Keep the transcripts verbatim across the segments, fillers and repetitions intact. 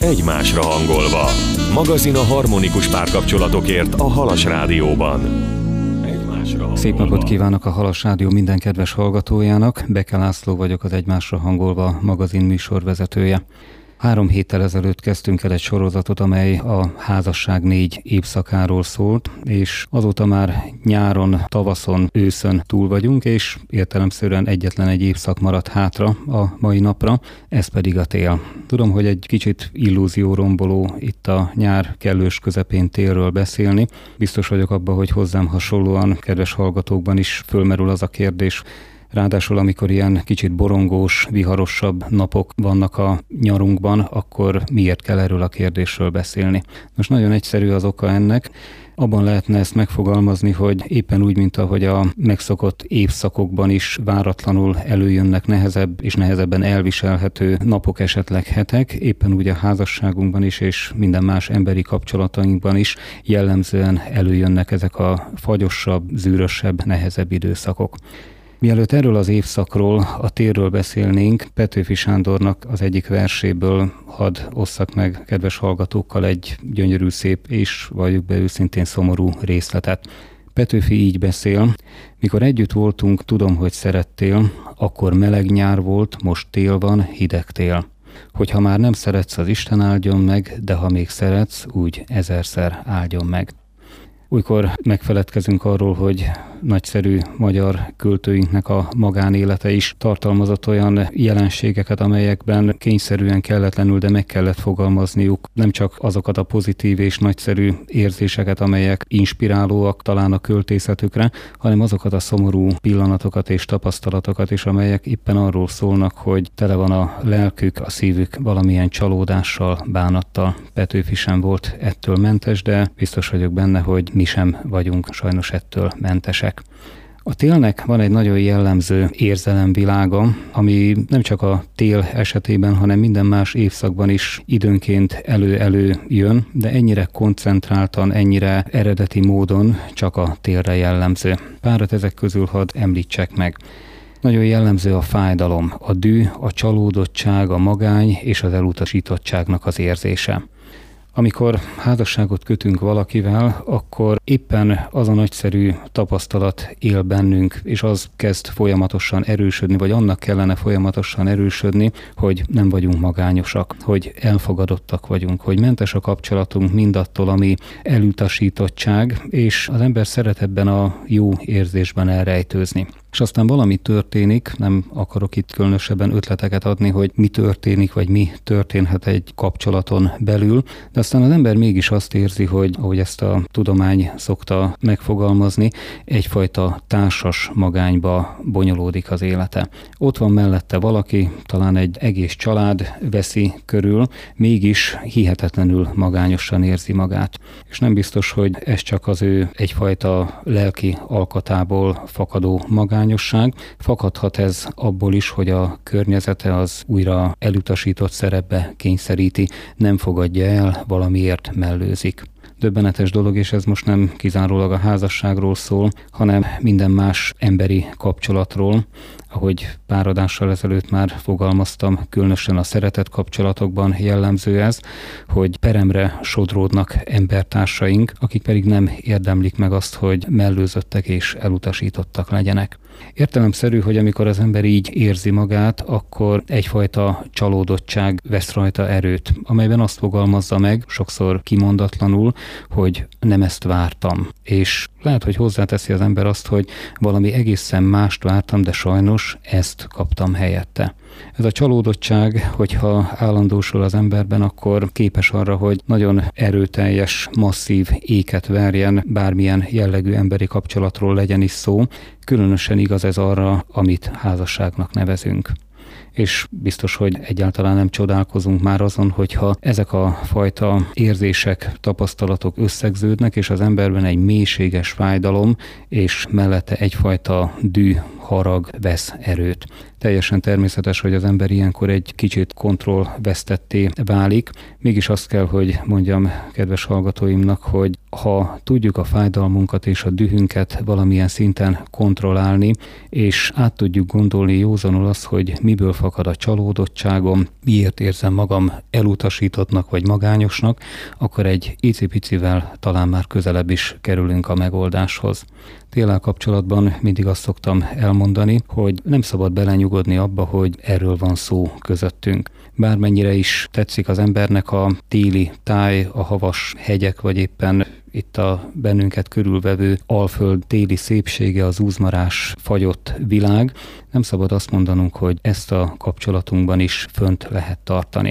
egymásra hangolva. Magazin a harmonikus párkapcsolatokért a Halas Rádióban. Szép napot kívánok a Halas Rádió minden kedves hallgatójának. Beke László vagyok, az Egymásra hangolva magazin műsorvezetője. Három héttel ezelőtt kezdtünk el egy sorozatot, amely a házasság négy évszakáról szólt, és azóta már nyáron, tavaszon, őszön túl vagyunk, és értelemszerűen egyetlen egy évszak maradt hátra a mai napra, ez pedig a tél. Tudom, hogy egy kicsit illúzióromboló itt a nyár kellős közepén télről beszélni. Biztos vagyok abban, hogy hozzám hasonlóan kedves hallgatókban is fölmerül az a kérdés. Ráadásul, amikor ilyen kicsit borongós, viharosabb napok vannak a nyarunkban, akkor miért kell erről a kérdésről beszélni? Most nagyon egyszerű az oka ennek. Abban lehetne ezt megfogalmazni, hogy éppen úgy, mint ahogy a megszokott évszakokban is váratlanul előjönnek nehezebb és nehezebben elviselhető napok, esetleg hetek, éppen úgy a házasságunkban is és minden más emberi kapcsolatainkban is jellemzően előjönnek ezek a fagyosabb, zűrösebb, nehezebb időszakok. Mielőtt erről az évszakról, a térről beszélnénk, Petőfi Sándornak az egyik verséből hadd osszak meg kedves hallgatókkal egy gyönyörű, szép és valljuk be őszintén szomorú részletet. Petőfi így beszél: mikor együtt voltunk, tudom, hogy szerettél, akkor meleg nyár volt, most tél van, hideg tél. Hogyha már nem szeretsz, az Isten áldjon meg, de ha még szeretsz, úgy ezerszer áldjon meg. Olykor megfeledkezünk arról, hogy nagyszerű magyar költőinknek a magánélete is tartalmazott olyan jelenségeket, amelyekben kényszerűen kelletlenül, de meg kellett fogalmazniuk nem csak azokat a pozitív és nagyszerű érzéseket, amelyek inspirálóak talán a költészetükre, hanem azokat a szomorú pillanatokat és tapasztalatokat is, amelyek éppen arról szólnak, hogy tele van a lelkük, a szívük valamilyen csalódással, bánattal. Petőfi sem volt ettől mentes, de biztos vagyok benne, hogy mi sem vagyunk sajnos ettől mentesek. A télnek van egy nagyon jellemző érzelemvilága, ami nem csak a tél esetében, hanem minden más évszakban is időnként elő-elő jön, de ennyire koncentráltan, ennyire eredeti módon csak a télre jellemző. Párat ezek közül hadd említsek meg. Nagyon jellemző a fájdalom, a dű, a csalódottság, a magány és az elutasítottságnak az érzése. Amikor házasságot kötünk valakivel, akkor éppen az a nagyszerű tapasztalat él bennünk, és az kezd folyamatosan erősödni, vagy annak kellene folyamatosan erősödni, hogy nem vagyunk magányosak, hogy elfogadottak vagyunk, hogy mentes a kapcsolatunk mindattól, ami elutasítottság, és az ember szeret ebben a jó érzésben elrejtőzni. És aztán valami történik, nem akarok itt különösebben ötleteket adni, hogy mi történik, vagy mi történhet egy kapcsolaton belül, de aztán az ember mégis azt érzi, hogy, ahogy ezt a tudomány szokta megfogalmazni, egyfajta társas magányba bonyolódik az élete. Ott van mellette valaki, talán egy egész család veszi körül, mégis hihetetlenül magányosan érzi magát. És nem biztos, hogy ez csak az ő egyfajta lelki alkatából fakadó magányosság, fakadhat ez abból is, hogy a környezete az újra elutasított szerepbe kényszeríti, nem fogadja el, valamiért mellőzik. Döbbenetes dolog, és ez most nem kizárólag a házasságról szól, hanem minden más emberi kapcsolatról. Ahogy pár adással ezelőtt már fogalmaztam, különösen a szeretet kapcsolatokban jellemző ez, hogy peremre sodródnak embertársaink, akik pedig nem érdemlik meg azt, hogy mellőzöttek és elutasítottak legyenek. Értelemszerű, hogy amikor az ember így érzi magát, akkor egyfajta csalódottság vesz rajta erőt, amelyben azt fogalmazza meg, sokszor kimondatlanul, hogy nem ezt vártam. És lehet, hogy hozzáteszi az ember azt, hogy valami egészen mást vártam, de sajnos ezt kaptam helyette. Ez a csalódottság, hogyha állandósul az emberben, akkor képes arra, hogy nagyon erőteljes, masszív éket verjen, bármilyen jellegű emberi kapcsolatról legyen is szó. Különösen igaz ez arra, amit házasságnak nevezünk. És biztos, hogy egyáltalán nem csodálkozunk már azon, hogyha ezek a fajta érzések, tapasztalatok összegződnek, és az emberben egy mélységes fájdalom, és mellette egyfajta dű, harag vesz erőt. Teljesen természetes, hogy az ember ilyenkor egy kicsit kontrollvesztetté válik. Mégis azt kell, hogy mondjam kedves hallgatóimnak, hogy ha tudjuk a fájdalmunkat és a dühünket valamilyen szinten kontrollálni, és át tudjuk gondolni józanul azt, hogy miből fakad a csalódottságom, miért érzem magam elutasítottnak vagy magányosnak, akkor egy icipicivel talán már közelebb is kerülünk a megoldáshoz. Téllel kapcsolatban mindig azt szoktam elmondani, hogy nem szabad belenyugodni abba, hogy erről van szó közöttünk. Bármennyire is tetszik az embernek a téli táj, a havas hegyek, vagy éppen itt a bennünket körülvevő Alföld téli szépsége, az úzmarás fagyott világ, nem szabad azt mondanunk, hogy ezt a kapcsolatunkban is fönt lehet tartani.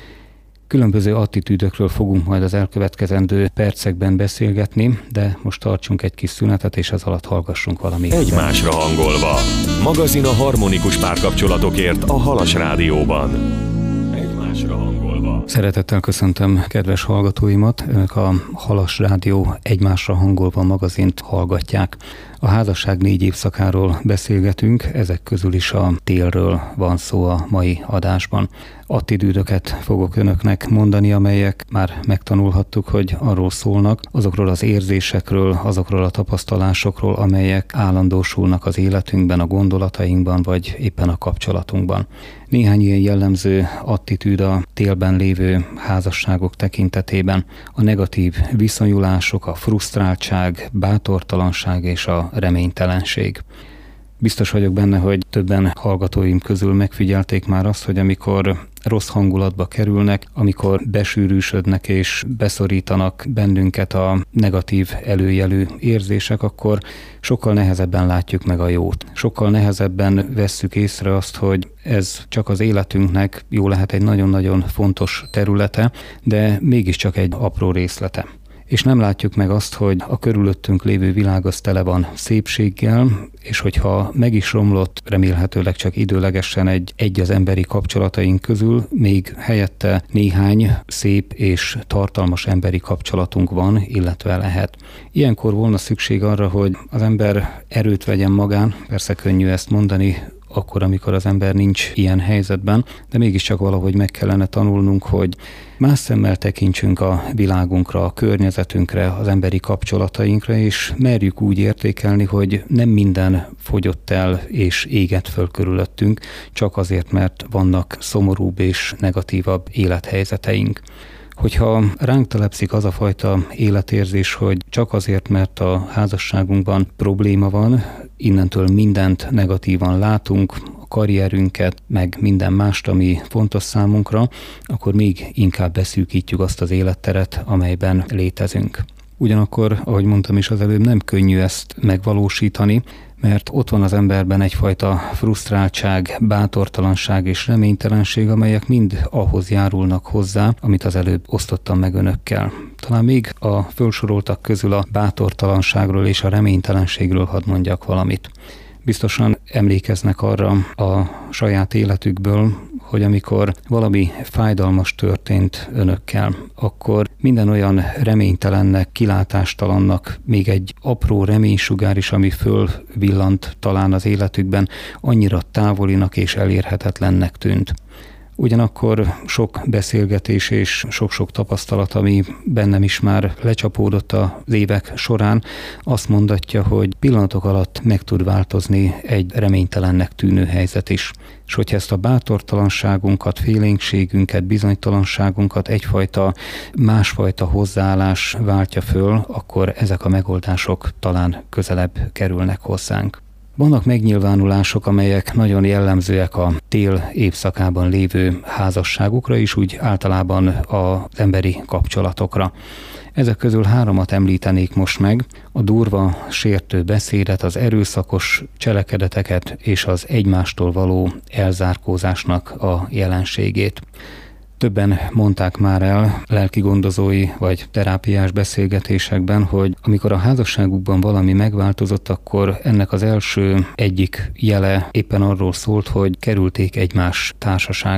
Különböző attitűdökről fogunk majd az elkövetkezendő percekben beszélgetni, de most tartsunk egy kis szünetet, és ez alatt hallgassunk valamit. Egymásra hangolva. Magazin a harmonikus párkapcsolatokért a Halas Rádióban. Egymásra hangolva. Szeretettel köszöntöm kedves hallgatóimat, önök a Halas Rádió Egymásra hangolva magazint hallgatják. A házasság négy évszakáról beszélgetünk, ezek közül is a télről van szó a mai adásban. Attitűdöket fogok önöknek mondani, amelyek már megtanulhattuk, hogy arról szólnak, azokról az érzésekről, azokról a tapasztalásokról, amelyek állandósulnak az életünkben, a gondolatainkban, vagy éppen a kapcsolatunkban. Néhány ilyen jellemző attitűd a télben lévő házasságok tekintetében. A negatív viszonyulások, a frusztráltság, bátortalanság és a reménytelenség. Biztos vagyok benne, hogy többen hallgatóim közül megfigyelték már azt, hogy amikor rossz hangulatba kerülnek, amikor besűrűsödnek és beszorítanak bennünket a negatív előjelű érzések, akkor sokkal nehezebben látjuk meg a jót. Sokkal nehezebben vesszük észre azt, hogy ez csak az életünknek jó lehet egy nagyon-nagyon fontos területe, de mégiscsak egy apró részlete. És nem látjuk meg azt, hogy a körülöttünk lévő világ az tele van szépséggel, és hogyha meg is romlott, remélhetőleg csak időlegesen egy, egy az emberi kapcsolataink közül, még helyette néhány szép és tartalmas emberi kapcsolatunk van, illetve lehet. Ilyenkor volna szükség arra, hogy az ember erőt vegyen magán, persze könnyű ezt mondani, akkor, amikor az ember nincs ilyen helyzetben, de mégiscsak valahogy meg kellene tanulnunk, hogy más szemmel tekintsünk a világunkra, a környezetünkre, az emberi kapcsolatainkra, és merjük úgy értékelni, hogy nem minden fogyott el és égett föl körülöttünk, csak azért, mert vannak szomorúbb és negatívabb élethelyzeteink. Hogyha ránk telepszik az a fajta életérzés, hogy csak azért, mert a házasságunkban probléma van, innentől mindent negatívan látunk, a karrierünket, meg minden mást, ami fontos számunkra, akkor még inkább beszűkítjük azt az életteret, amelyben létezünk. Ugyanakkor, ahogy mondtam is az előbb, nem könnyű ezt megvalósítani, mert ott van az emberben egyfajta frusztráltság, bátortalanság és reménytelenség, amelyek mind ahhoz járulnak hozzá, amit az előbb osztottam meg önökkel. Talán még a felsoroltak közül a bátortalanságról és a reménytelenségről hadd mondjak valamit. Biztosan emlékeznek arra a saját életükből, hogy amikor valami fájdalmas történt önökkel, akkor minden olyan reménytelennek, kilátástalannak, még egy apró reménysugár is, ami fölvillant talán az életükben, annyira távolinak és elérhetetlennek tűnt. Ugyanakkor sok beszélgetés és sok-sok tapasztalat, ami bennem is már lecsapódott az évek során, azt mondatja, hogy pillanatok alatt meg tud változni egy reménytelennek tűnő helyzet is. És hogyha ezt a bátortalanságunkat, félénkségünket, bizonytalanságunkat egyfajta másfajta hozzáállás váltja föl, akkor ezek a megoldások talán közelebb kerülnek hozzánk. Vannak megnyilvánulások, amelyek nagyon jellemzőek a tél évszakában lévő házasságokra is, úgy általában az emberi kapcsolatokra. Ezek közül háromat említenék most meg, a durva, sértő beszédet, az erőszakos cselekedeteket és az egymástól való elzárkózásnak a jelenségét. Többen mondták már el lelki gondozói vagy terápiás beszélgetésekben, hogy amikor a házasságukban valami megváltozott, akkor ennek az első egyik jele éppen arról szólt, hogy kerülték egymás társaságát.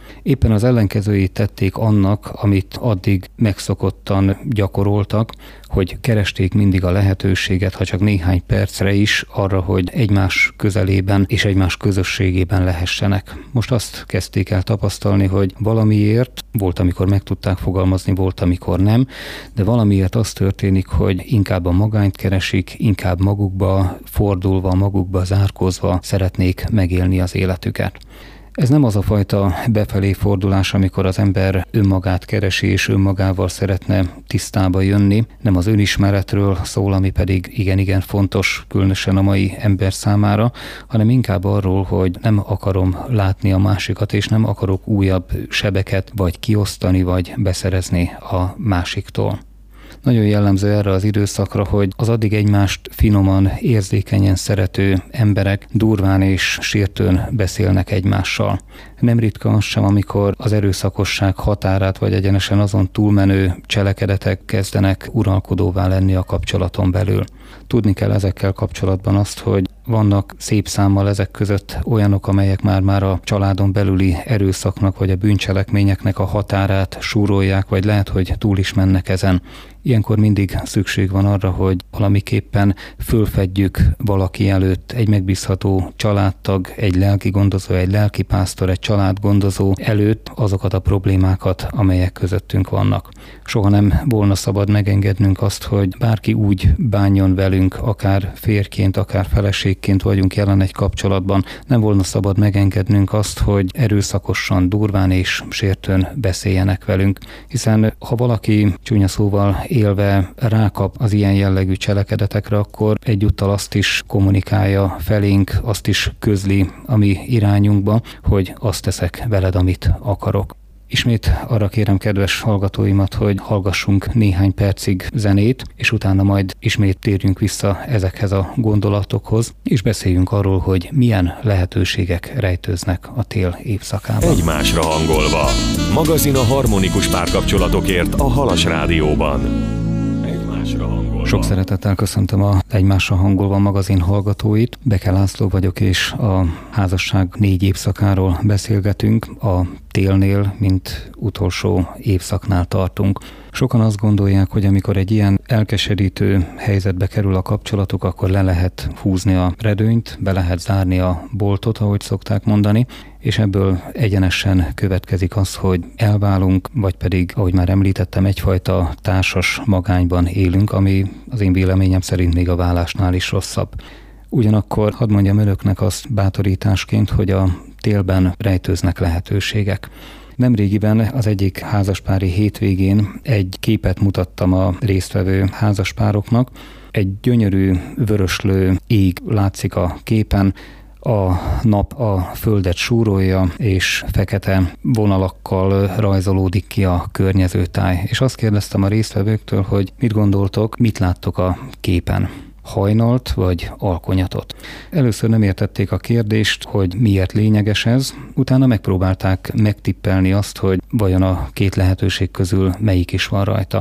Éppen az ellenkezőjét tették annak, amit addig megszokottan gyakoroltak, hogy keresték mindig a lehetőséget, ha csak néhány percre is arra, hogy egymás közelében és egymás közösségében lehessenek. Most azt kezdték el tapasztalni, hogy valamiért, volt, amikor meg tudták fogalmazni, volt, amikor nem, de valamiért az történik, hogy inkább a magányt keresik, inkább magukba fordulva, magukba zárkózva szeretnék megélni az életüket. Ez nem az a fajta befelé fordulás, amikor az ember önmagát keresi és önmagával szeretne tisztába jönni, nem az önismeretről szól, ami pedig igen-igen fontos, különösen a mai ember számára, hanem inkább arról, hogy nem akarom látni a másikat, és nem akarok újabb sebeket vagy kiosztani, vagy beszerezni a másiktól. Nagyon jellemző erre az időszakra, hogy az addig egymást finoman, érzékenyen szerető emberek durván és sértőn beszélnek egymással. Nem ritka az sem, amikor az erőszakosság határát vagy egyenesen azon túlmenő cselekedetek kezdenek uralkodóvá lenni a kapcsolaton belül. Tudni kell ezekkel kapcsolatban azt, hogy vannak szép számmal ezek között olyanok, amelyek már-már a családon belüli erőszaknak vagy a bűncselekményeknek a határát súrolják, vagy lehet, hogy túl is mennek ezen. Ilyenkor mindig szükség van arra, hogy valamiképpen fölfedjük valaki előtt egy megbízható családtag, egy lelki gondozó, egy lelkipásztor, egy családgondozó előtt azokat a problémákat, amelyek közöttünk vannak. Soha nem volna szabad megengednünk azt, hogy bárki úgy bánjon velünk, akár férjként, akár feleségként vagyunk jelen egy kapcsolatban. Nem volna szabad megengednünk azt, hogy erőszakosan, durván és sértőn beszéljenek velünk, hiszen ha valaki csúnya szóval élve rákap az ilyen jellegű cselekedetekre, akkor egyúttal azt is kommunikálja felénk, azt is közli a mi irányunkba, hogy azt teszek veled, amit akarok. Ismét arra kérem kedves hallgatóimat, hogy hallgassunk néhány percig zenét, és utána majd ismét térjünk vissza ezekhez a gondolatokhoz, és beszéljünk arról, hogy milyen lehetőségek rejtőznek a tél évszakában. Egymásra hangolva. Magazin a harmonikus párkapcsolatokért a Halas Rádióban. Egymásra hangolva. Sok szeretettel köszöntöm a Egymásra hangolva magazin hallgatóit. Beke László vagyok, és a házasság négy évszakáról beszélgetünk. A télnél, mint utolsó évszaknál tartunk. Sokan azt gondolják, hogy amikor egy ilyen elkeserítő helyzetbe kerül a kapcsolatuk, akkor le lehet húzni a redőnyt, be lehet zárni a boltot, ahogy szokták mondani, és ebből egyenesen következik az, hogy elválunk, vagy pedig, ahogy már említettem, egyfajta társas magányban élünk, ami az én véleményem szerint még a válásnál is rosszabb. Ugyanakkor hadd mondjam önöknek azt bátorításként, hogy a télben rejtőznek lehetőségek. Nemrégiben az egyik házaspári hétvégén egy képet mutattam a résztvevő házaspároknak. Egy gyönyörű vöröslő ég látszik a képen, a nap a földet súrolja, és fekete vonalakkal rajzolódik ki a környező táj. És azt kérdeztem a résztvevőktől, hogy mit gondoltok, mit láttok a képen. Hajnalt vagy alkonyatot. Először nem értették a kérdést, hogy miért lényeges ez, utána megpróbálták megtippelni azt, hogy vajon a két lehetőség közül melyik is van rajta.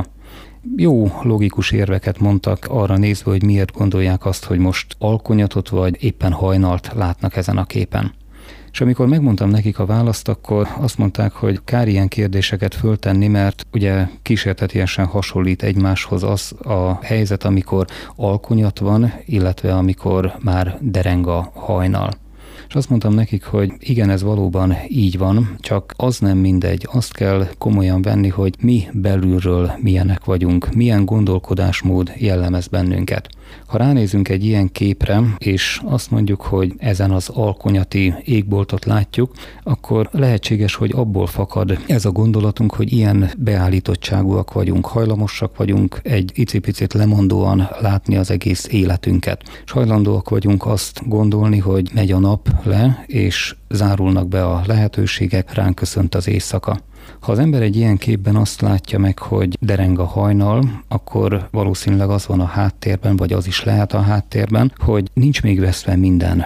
Jó, logikus érveket mondtak arra nézve, hogy miért gondolják azt, hogy most alkonyatot vagy éppen hajnalt látnak ezen a képen. És amikor megmondtam nekik a választ, akkor azt mondták, hogy kár ilyen kérdéseket föltenni, mert ugye kísértetiesen hasonlít egymáshoz az a helyzet, amikor alkonyat van, illetve amikor már dereng a hajnal. És azt mondtam nekik, hogy igen, ez valóban így van, csak az nem mindegy, azt kell komolyan venni, hogy mi belülről milyenek vagyunk, milyen gondolkodásmód jellemez bennünket. Ha ránézünk egy ilyen képre, és azt mondjuk, hogy ezen az alkonyati égboltot látjuk, akkor lehetséges, hogy abból fakad ez a gondolatunk, hogy ilyen beállítottságúak vagyunk, hajlamosak vagyunk egy icipicit lemondóan látni az egész életünket. És hajlandóak vagyunk azt gondolni, hogy megy a nap le, és zárulnak be a lehetőségek, ránk köszönt az éjszaka. Ha az ember egy ilyen képben azt látja meg, hogy dereng a hajnal, akkor valószínűleg az van a háttérben, vagy az is lehet a háttérben, hogy nincs még veszve minden.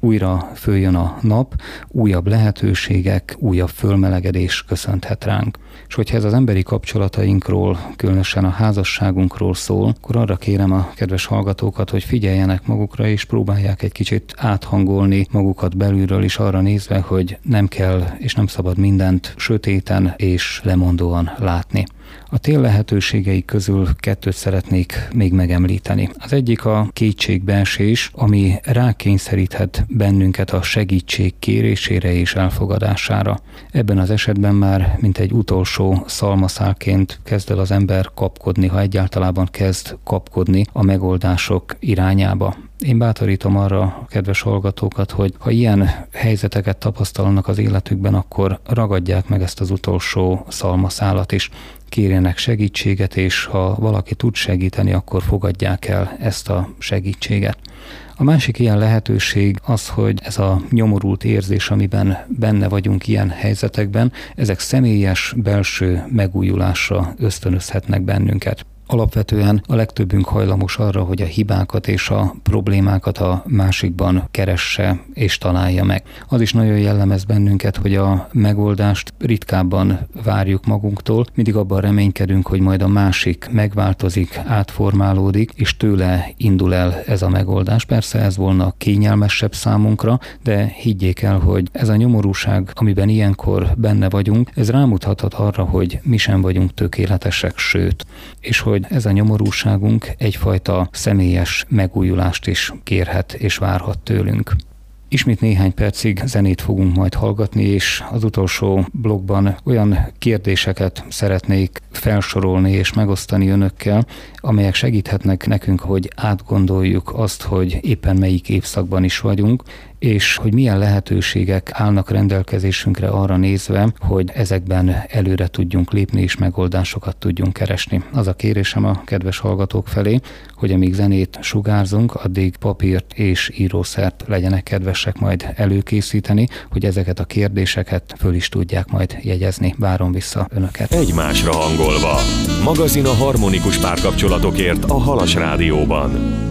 újra följön a nap, újabb lehetőségek, újabb fölmelegedés köszönhet ránk. És hogyha ez az emberi kapcsolatainkról, különösen a házasságunkról szól, akkor arra kérem a kedves hallgatókat, hogy figyeljenek magukra, és próbálják egy kicsit áthangolni magukat belülről is arra nézve, hogy nem kell és nem szabad mindent sötéten és lemondóan látni. A tél lehetőségei közül kettőt szeretnék még megemlíteni. Az egyik a kétségbeesés, ami rákényszeríthet bennünket a segítség kérésére és elfogadására. Ebben az esetben már mint egy utolsó szalmaszálként kezd el az ember kapkodni, ha egyáltalán kezd kapkodni a megoldások irányába. Én bátorítom arra a kedves hallgatókat, hogy ha ilyen helyzeteket tapasztalnak az életükben, akkor ragadják meg ezt az utolsó szalmaszálat is. Kérjenek segítséget, és ha valaki tud segíteni, akkor fogadják el ezt a segítséget. A másik ilyen lehetőség az, hogy ez a nyomorult érzés, amiben benne vagyunk ilyen helyzetekben, ezek személyes belső megújulásra ösztönözhetnek bennünket. Alapvetően a legtöbbünk hajlamos arra, hogy a hibákat és a problémákat a másikban keresse és találja meg. Az is nagyon jellemez bennünket, hogy a megoldást ritkábban várjuk magunktól, mindig abban reménykedünk, hogy majd a másik megváltozik, átformálódik, és tőle indul el ez a megoldás. Persze ez volna kényelmesebb számunkra, de higgyék el, hogy ez a nyomorúság, amiben ilyenkor benne vagyunk, ez rámutathat arra, hogy mi sem vagyunk tökéletesek, sőt, és hogy hogy ez a nyomorúságunk egyfajta személyes megújulást is kérhet és várhat tőlünk. Ismét néhány percig zenét fogunk majd hallgatni, és az utolsó blogban olyan kérdéseket szeretnék felsorolni és megosztani önökkel, amelyek segíthetnek nekünk, hogy átgondoljuk azt, hogy éppen melyik évszakban is vagyunk, és hogy milyen lehetőségek állnak rendelkezésünkre arra nézve, hogy ezekben előre tudjunk lépni és megoldásokat tudjunk keresni. Az a kérésem a kedves hallgatók felé, hogy amíg zenét sugárzunk, addig papírt és írószert legyenek kedvesek majd előkészíteni, hogy ezeket a kérdéseket föl is tudják majd jegyezni. Várom vissza önöket. Egymásra hangolva. Magazin a harmonikus párkapcsolatokért a Halas Rádióban.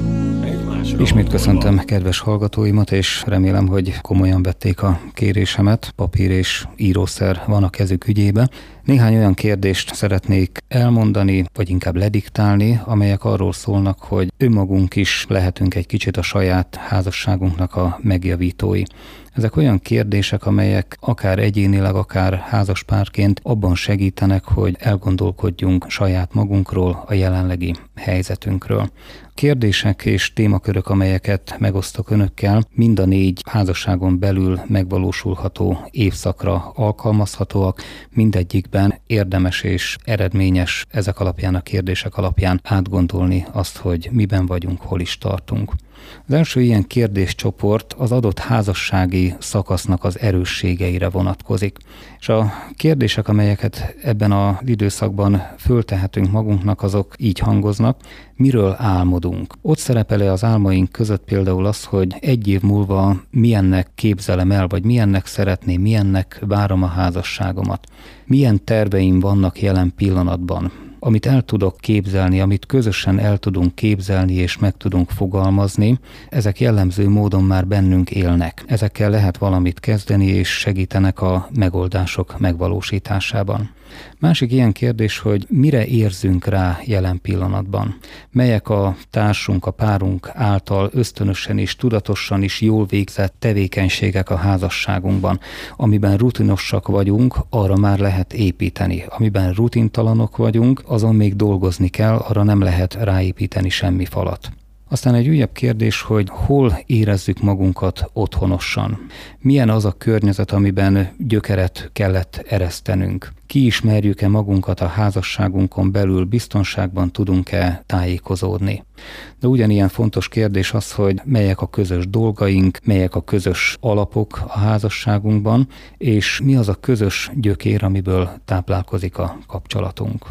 Ismét köszöntöm kedves hallgatóimat, és remélem, hogy komolyan vették a kérésemet. Papír és írószer van a kezük ügyébe. Néhány olyan kérdést szeretnék elmondani, vagy inkább lediktálni, amelyek arról szólnak, hogy önmagunk is lehetünk egy kicsit a saját házasságunknak a megjavítói. Ezek olyan kérdések, amelyek akár egyénileg, akár házaspárként abban segítenek, hogy elgondolkodjunk saját magunkról, a jelenlegi helyzetünkről. Kérdések és témakörök, amelyeket megosztok önökkel, mind a négy házasságon belül megvalósulható évszakra alkalmazhatóak, mindegyikben érdemes és eredményes ezek alapján, a kérdések alapján átgondolni azt, hogy miben vagyunk, hol is tartunk. Az első ilyen kérdéscsoport az adott házassági szakasznak az erősségeire vonatkozik. És a kérdések, amelyeket ebben az időszakban föltehetünk magunknak, azok így hangoznak: miről álmodunk? Ott szerepel-e az álmaink között például az, hogy egy év múlva milyennek képzelem el, vagy milyennek szeretném, milyennek várom a házasságomat? Milyen terveim vannak jelen pillanatban? Amit el tudok képzelni, amit közösen el tudunk képzelni és meg tudunk fogalmazni, ezek jellemző módon már bennünk élnek. Ezekkel lehet valamit kezdeni, és segítenek a megoldások megvalósításában. Másik ilyen kérdés, hogy mire érzünk rá jelen pillanatban. Melyek a társunk, a párunk által ösztönösen és tudatosan is jól végzett tevékenységek a házasságunkban. Amiben rutinosak vagyunk, arra már lehet építeni. Amiben rutintalanok vagyunk, azon még dolgozni kell, arra nem lehet ráépíteni semmi falat. Aztán egy újabb kérdés, hogy hol érezzük magunkat otthonosan. Milyen az a környezet, amiben gyökeret kellett eresztenünk? Kiismerjük-e magunkat a házasságunkon belül, biztonságban tudunk-e tájékozódni? De ugyanilyen fontos kérdés az, hogy melyek a közös dolgaink, melyek a közös alapok a házasságunkban, és mi az a közös gyökér, amiből táplálkozik a kapcsolatunk.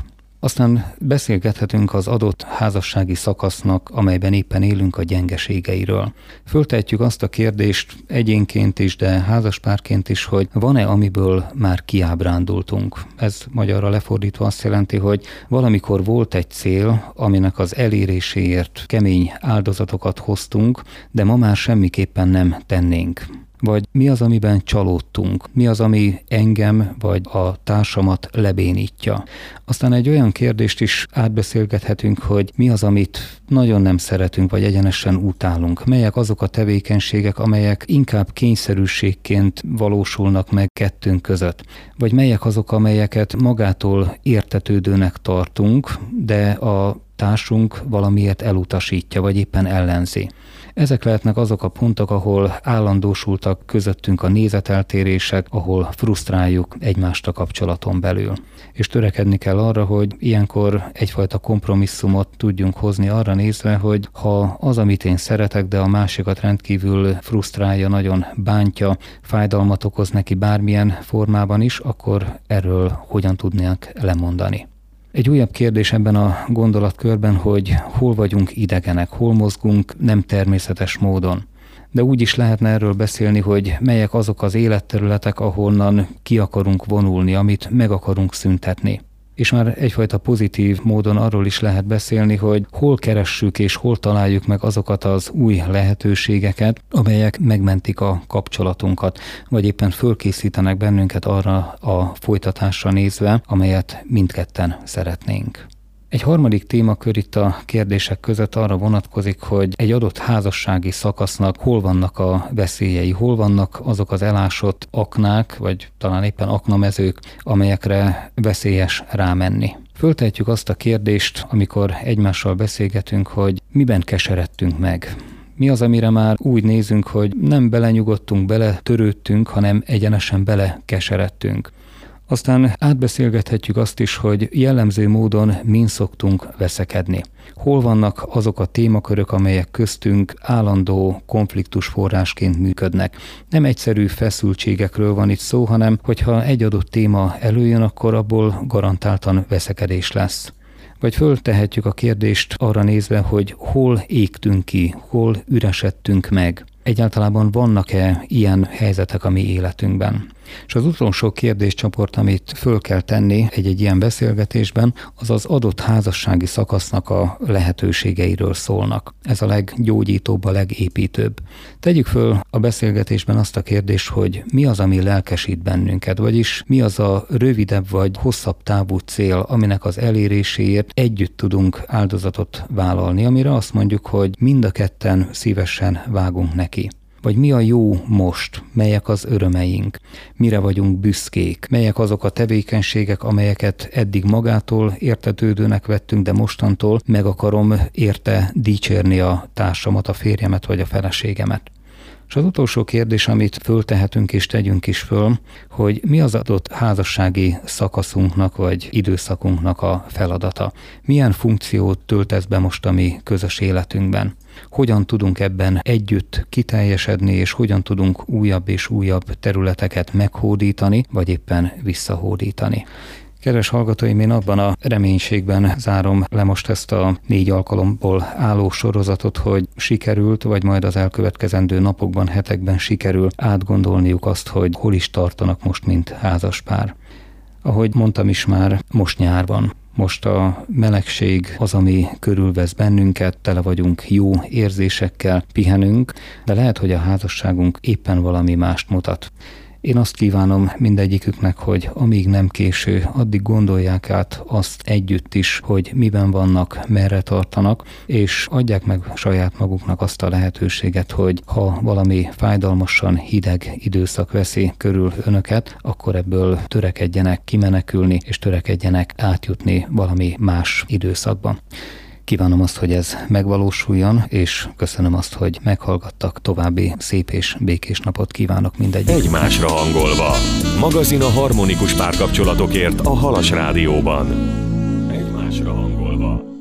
Aztán beszélgethetünk az adott házassági szakasznak, amelyben éppen élünk, a gyengeségeiről. Föltehetjük azt a kérdést egyénként is, de házaspárként is, hogy van-e, amiből már kiábrándultunk. Ez magyarra lefordítva azt jelenti, hogy valamikor volt egy cél, aminek az eléréséért kemény áldozatokat hoztunk, de ma már semmiképpen nem tennénk. Vagy mi az, amiben csalódtunk? Mi az, ami engem vagy a társamat lebénítja? Aztán egy olyan kérdést is átbeszélgethetünk, hogy mi az, amit nagyon nem szeretünk, vagy egyenesen utálunk. Melyek azok a tevékenységek, amelyek inkább kényszerűségként valósulnak meg kettőnk között? Vagy melyek azok, amelyeket magától értetődőnek tartunk, de a társunk valamiért elutasítja, vagy éppen ellenzi. Ezek lehetnek azok a pontok, ahol állandósultak közöttünk a nézeteltérések, ahol frusztráljuk egymást a kapcsolaton belül. És törekedni kell arra, hogy ilyenkor egyfajta kompromisszumot tudjunk hozni arra nézve, hogy ha az, amit én szeretek, de a másikat rendkívül frusztrálja, nagyon bántja, fájdalmat okoz neki bármilyen formában is, akkor erről hogyan tudnánk lemondani. Egy újabb kérdés ebben a gondolatkörben, hogy hol vagyunk idegenek, hol mozgunk nem természetes módon. De úgy is lehetne erről beszélni, hogy melyek azok az életterületek, ahonnan ki akarunk vonulni, amit meg akarunk szüntetni. És már egyfajta pozitív módon arról is lehet beszélni, hogy hol keressük és hol találjuk meg azokat az új lehetőségeket, amelyek megmentik a kapcsolatunkat, vagy éppen fölkészítenek bennünket arra a folytatásra nézve, amelyet mindketten szeretnénk. Egy harmadik témakör itt a kérdések között arra vonatkozik, hogy egy adott házassági szakasznak hol vannak a veszélyei, hol vannak azok az elásott aknák, vagy talán éppen aknamezők, amelyekre veszélyes rámenni. Föltehetjük azt a kérdést, amikor egymással beszélgetünk, hogy miben keseredtünk meg. Mi az, amire már úgy nézünk, hogy nem belenyugodtunk, beletörődtünk, hanem egyenesen belekeseredtünk. Aztán átbeszélgethetjük azt is, hogy jellemző módon min szoktunk veszekedni. Hol vannak azok a témakörök, amelyek köztünk állandó konfliktus forrásként működnek. Nem egyszerű feszültségekről van itt szó, hanem hogyha egy adott téma előjön, akkor abból garantáltan veszekedés lesz. Vagy föltehetjük a kérdést arra nézve, hogy hol égtünk ki, hol üresedtünk meg. Egyáltalán vannak-e ilyen helyzetek a mi életünkben? És az utolsó kérdéscsoport, amit föl kell tenni egy-egy ilyen beszélgetésben, az az adott házassági szakasznak a lehetőségeiről szólnak. Ez a leggyógyítóbb, a legépítőbb. Tegyük föl a beszélgetésben azt a kérdést, hogy mi az, ami lelkesít bennünket, vagyis mi az a rövidebb vagy hosszabb távú cél, aminek az eléréséért együtt tudunk áldozatot vállalni, amire azt mondjuk, hogy mind a ketten szívesen vágunk neki. Vagy mi a jó most, melyek az örömeink, mire vagyunk büszkék, melyek azok a tevékenységek, amelyeket eddig magától értetődőnek vettünk, de mostantól meg akarom érte dicsérni a társamat, a férjemet vagy a feleségemet. És az utolsó kérdés, amit föltehetünk és tegyünk is föl, hogy mi az adott házassági szakaszunknak vagy időszakunknak a feladata. Milyen funkciót tölt ez be most a mi közös életünkben? Hogyan tudunk ebben együtt kiteljesedni, és hogyan tudunk újabb és újabb területeket meghódítani, vagy éppen visszahódítani. Kedves hallgatóim, én abban a reménységben zárom le most ezt a négy alkalomból álló sorozatot, hogy sikerült, vagy majd az elkövetkezendő napokban, hetekben sikerül átgondolniuk azt, hogy hol is tartanak most, mint házaspár. Ahogy mondtam is már, most nyár van. Most a melegség az, ami körülvesz bennünket, tele vagyunk jó érzésekkel, pihenünk, de lehet, hogy a házasságunk éppen valami mást mutat. Én azt kívánom mindegyiküknek, hogy amíg nem késő, addig gondolják át azt együtt is, hogy miben vannak, merre tartanak, és adják meg saját maguknak azt a lehetőséget, hogy ha valami fájdalmasan hideg időszak veszi körül önöket, akkor ebből törekedjenek kimenekülni, és törekedjenek átjutni valami más időszakba. Kívánom azt, hogy ez megvalósuljon, és köszönöm azt, hogy meghallgattak. További szép és békés napot kívánok mindegyiknek. Egymásra hangolva. Magazin a harmonikus párkapcsolatokért a Halas Rádióban. Egymásra hangolva.